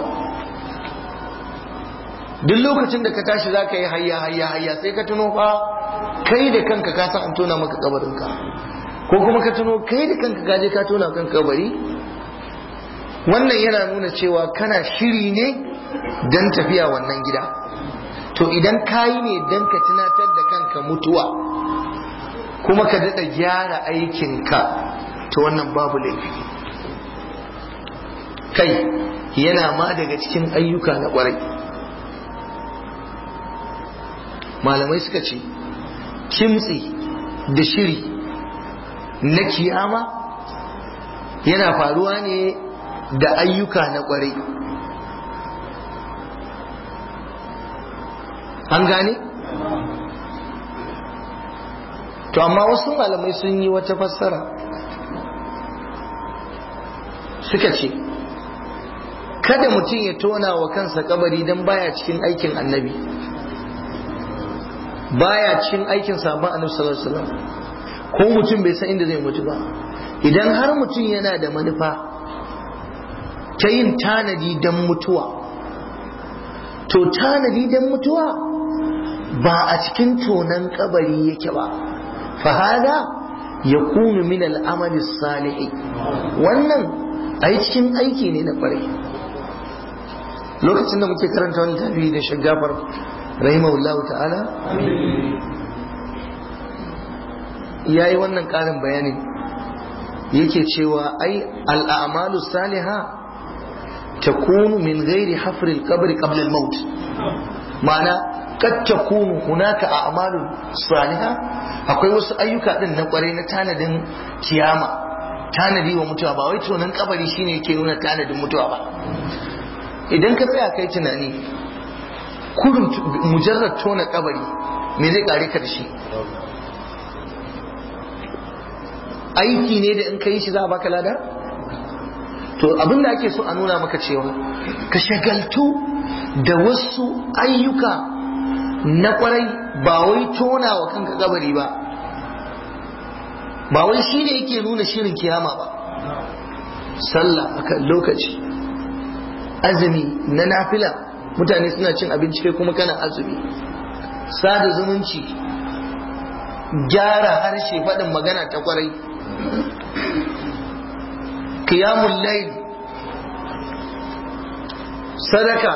duk lokacin da ka tashi za ka yi hayya hayya hayya sai ka tuno fa kai da kanka ka san an tona maka kabarinka, ko kuma ka tuno kai da kanka ka je ka tona kanka kabari, wannan yana nuna cewa kana shiri ne don tafiya wannan gida. To idan ka yi ne don ka tunatar da kanka mutuwa kuma ka daɗa gyara aikinka, to wannan babu laifi, kai yana ma daga cikin ayyuka na ƙwarai. Malamai suka ce kimtsi da shiri na kiyama yana faruwa ne da ayyuka na ƙwarai. An gane? To amma wasu malamai sun yi wata fassara, suka ce kada mutum ya tona wa kansa kabari don baya cikin aikin annabi, baya cikin aikin sabon annabi sallallahu alaihi wasallam, ko mutum bai san inda zai mutu ba. Idan har mutum yana da manufa ta yin tanadi don mutuwa, to tanadi don mutuwa ba a cikin tonan kabari yake ba, fahada ya kunu min al'amali salihi, wannan ai cikin aiki ne na kwarai. Lokacin da muke karanta wani tafi da shagafar rahimahullahu ta'ala ya yi wannan ƙarin bayanin, yake cewa ai al'amalu saliha takunu min ghairi hafril qabri qabla al-maut, ma'ana kad takunu hunaka a'malu saliha, akwai wasu ayyuka din na kware na tanadin kiyama, tanadi wa mutuwa, ba wai tonan kabari shine yake nuna tanadin mutuwa ba. Idan ka tsaya kai tunani kurin mujarrad tona kabari me zai kare ka da shi? Aiki ne da in ka yi shi za a baka lada? To abinda ake so a nuna maka cewa ka shagaltu da wasu ayyuka na kwarai, ba wai tona wa kanka kabari ba, ba wai shi ne yake nuna shirin kiyama ba. Sallah akan lokaci, azumi na nafila, mutane suna cin abinci kai kuma kana azumi, sada zumunci, gyara harshe, faɗin magana ta kwarai, qiyamul layl, sadaka,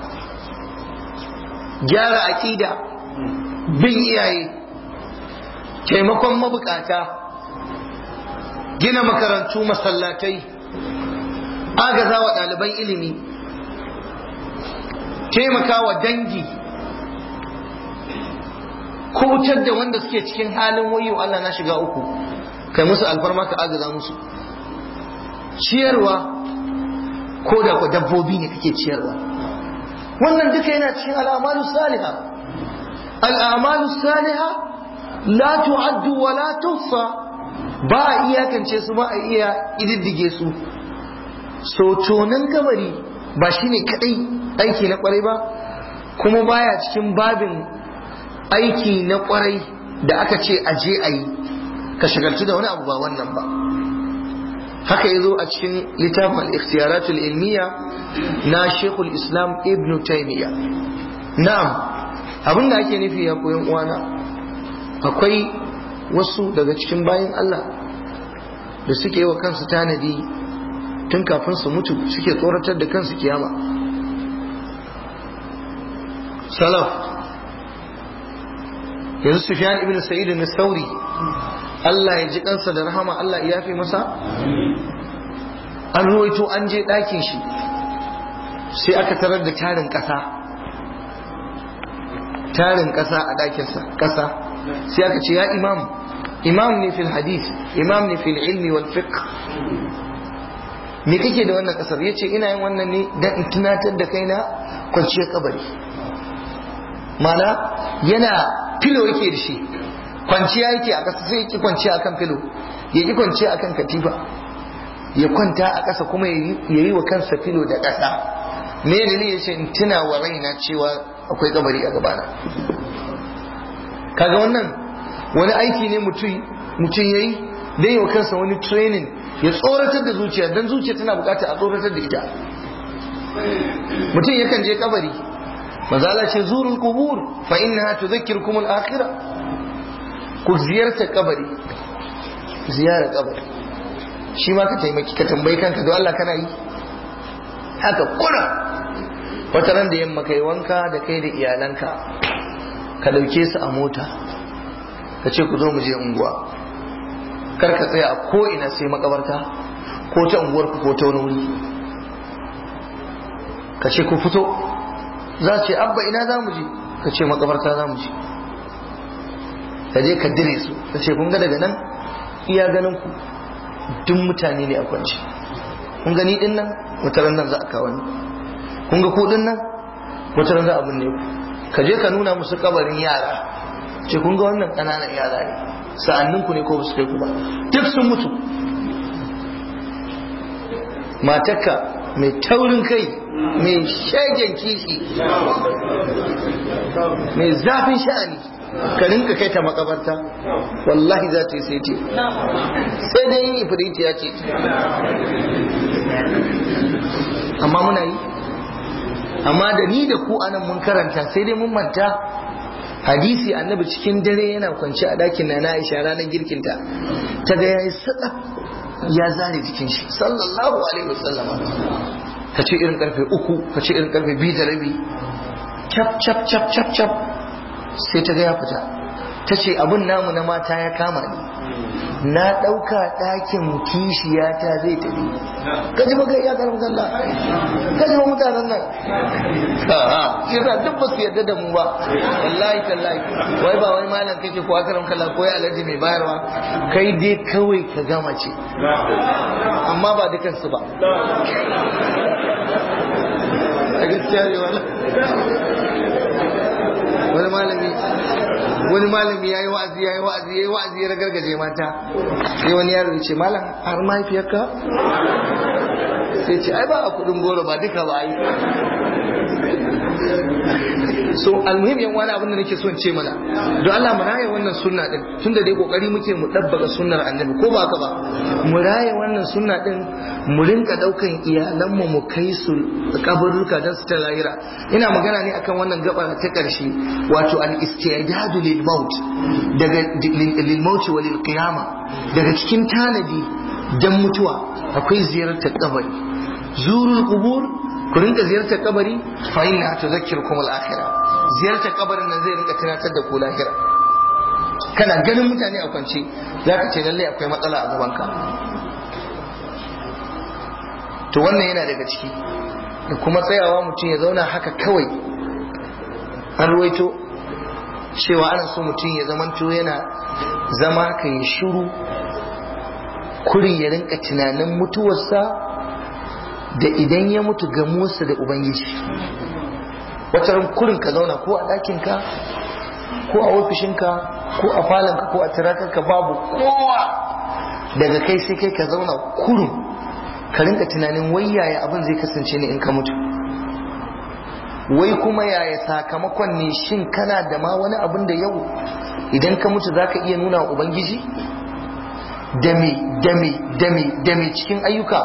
gyara aqida, bin iyaye, taimakon mabukata, gina makarantu, masallatai, agaza wa ɗaliban ilimi, taimaka wa dangi, kubutar da wanda suke cikin halin wayo Allah na shiga uku, kai musu alfarma ka agaza musu, ciyarwa ko da ku dabbobi ne kake ciyarwa, wannan duka yana cikin al'amalu salihah. Al'amalu salihah la tu'addu wa la tuhsa, ba a iyakance su ba a iya ididdige su. So tonan kabari ba shine kadai aiki na kwarai ba, kuma baya cikin babin aiki na kwarai da aka ce aje a yi ka shagaltu da wani abu ba wannan ba. haka yazo a cikin littafin al-ikhtiyaratul ilmiya na Sheikhul Islam Ibn Taymiyyah. Na'am, abin da ake nufi ya koyan uwana, akwai wasu daga cikin bayin Allah da suke yi wa kansu tanadi tun kafin su mutu, suke tsoratar da kansu kiyama. Salaf, yanzu Sufyan ibn Sa'id al-Thawri, Allah ya ji kansa da rahama, Allah ya yafe masa. An ruwaito an je ɗakin shi sai aka tarar da tarin ƙasa, tarin ƙasa a ɗakinsa, ƙasa. Sai aka ce ya imam, imam ne fil hadith, imam ne fil ilmi wal fiqh, me kake da wannan ƙasar? Yace ina yin wannan ne dan in tunatar da kaina kwanciyar kabari. Mana yana filo yake da shi, kwanciya yake a ƙasa, sai yake kwanciya akan filo, ya ki kwanciya akan katifa, ya kwanta a ƙasa kuma ya yi wa kansa filo da ƙasa. Me dalili? Ya ce in tuna wa raina cewa akwai kabari a gabana. Kaga wannan wani aiki ne mutum mutum yayi dai yi wa kansa wani training, ya tsoratar da zuciya, dan zuciya tana bukata a tsoratar da ita. Mutum yakan je kabari, mazala ce zurul qubur fa innaha tudhakkirukum al-akhirah. Ku ziyarta kabari, ziyarar kabari shi ma ka taimaki, ka tambayi kanka don Allah kana yi haka kuna. Wata ran da yamma kai wanka da kai da iyalanka, ka dauke su a mota, ka ce ku zo mu je unguwa, kar ka tsaya a ko ina sai makabarta ko ta unguwar ku ko ta wani wuri. Ka ce ku fito, za ce abba ina za mu je, ka ce makabarta za mu je. Ka je ka dire su, ka ce kun ga daga nan iya ganin ku duk mutane ne a kwanci, kun gani din nan wata ran nan za a kawo ni, kun ga ku din nan wata ran za a binne ku. Ka je ka nuna musu kabarin yara, ce kun ga wannan ƙananan yara ne, sa'annin ku ne ko su kai ku ba, duk sun mutu. Matarka mai taurin kai, mai shagen kishi, mai zafin sha'ani, ka rinka kai ta makabarta, wallahi za ta yi sai ce sai dai yin ifiriti ya ce. Amma muna yi, amma da ni da ku anan mun karanta, sai dai mun manta. Hadisi annabi cikin dare yana kwance a ɗakin na na Aisha ranar girkinta, ta ga yayi sadaf ya zare jikin shi sallallahu alaihi wasallama. Ka ce irin karfe uku, ka ce irin karfe biyu da rabi, cap cap cap cap cap, sai ta ga ya fita. Ta ce abin namu na mata ya kama ni, na ɗauka ɗakin kishiyata zai tafi. Ka ji maka ya karfi kalla, ka ji mutanen nan shi sa duk ba su yarda da mu ba, wallahi tallahi. Wai ba wai malam kake ko akaram kalla ko ya alaji mai bayarwa, kai dai kawai ka gama ce, amma ba dukansu ba. A gaskiya ne wala wani malami wani malami yayi wa'azi yayi wa'azi yayi wa'azi ya ragargaje mata, sai wani yaro ya ce malam har mahaifiyarka? Sai ce ai ba a kudin goro ba duka ba ai. So almuhim yan wani abin da nake so in ce mana, don Allah mu raye wannan sunna din, tunda dai kokari muke mu dabbaka sunnar annabi, ko ba haka ba? Mu raye wannan sunna din, mu rinka daukan iyalan mu mu kai su kaburruka dan su ta lahira. Ina magana ne akan wannan gaba ta karshe, wato al istidadu lil maut, daga lil maut wa lil qiyama. Daga cikin tanadi dan mutuwa akwai ziyartar kabari. Zurul qubur, ku rinka ziyartar kabari, fa inna tudhakkirukum al-akhirah. Ziyartar kabarin nan zai rinka tunatar da ku lahira. Kana ganin mutane a kwance, zaka ce lalle akwai matsala a gaban ka. To wannan yana daga ciki, da kuma tsayawa mutum ya zauna haka kawai. An ruwaito cewa ana so mutum ya zamanto yana zama ka yi shiru, kurin ya rinka tunanin mutuwarsa da idan ya mutu gamuwarsa da Ubangiji. Wata ran kurin ka zauna ko a ɗakinka ko a ofishinka ko a falonka ko a tirakarka, babu kowa, daga kai sai kai ka zauna kurum ka rinka tunanin wai yaya abin zai kasance ne in ka mutu, wai kuma yaya sakamakon ne, shin kana da ma wani abin da yau idan ka mutu za ka iya nuna wa ubangiji? dame dame dame dame cikin ayyuka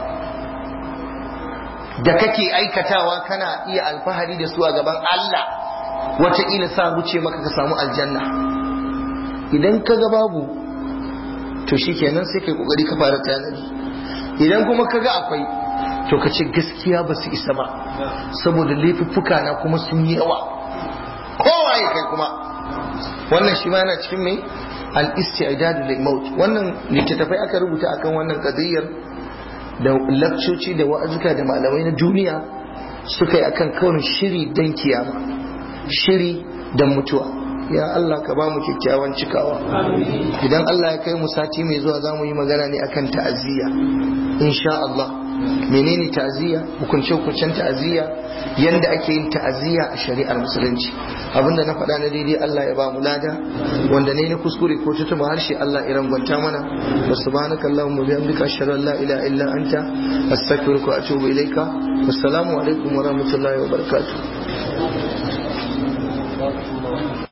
da kake aikatawa kana iya alfahari da su a gaban Allah, wataƙila sa wuce maka ka samu aljanna. Idan ka ga babu to shikenan sai kai kokari ka fara tanadi, idan kuma ka ga akwai to ka ce gaskiya ba su isa ba saboda laifuffuka na kuma sun yi yawa, kowa ya kai kuma. wannan shi ma yana cikin mai al-isti'dad lil maut. wannan littattafai aka rubuta akan wannan qadiyar da lakcoci da wa'azuka da malamai na duniya suka yi akan kawai shiri dan kiyama, shiri dan mutuwa. ya Allah ka ba mu kyakkyawan cikawa. idan Allah ya kai mu sati mai zuwa za mu yi magana ne akan ta'aziyya insha Allah. menene ta'aziyya? hukunce hukuncen ta'aziyya, yanda ake yin ta'aziyya a shari'ar musulunci. abinda na faɗa na daidai Allah ya ba mu lada, wanda ne na kuskure ko tutuma harshe Allah ya rangwanta mana. wa subhanaka allahumma bihamdika ashhadu an la ilaha illa anta astaghfiruka wa atubu ilaika. wassalamu alaikum wa rahmatullahi wa barakatuh.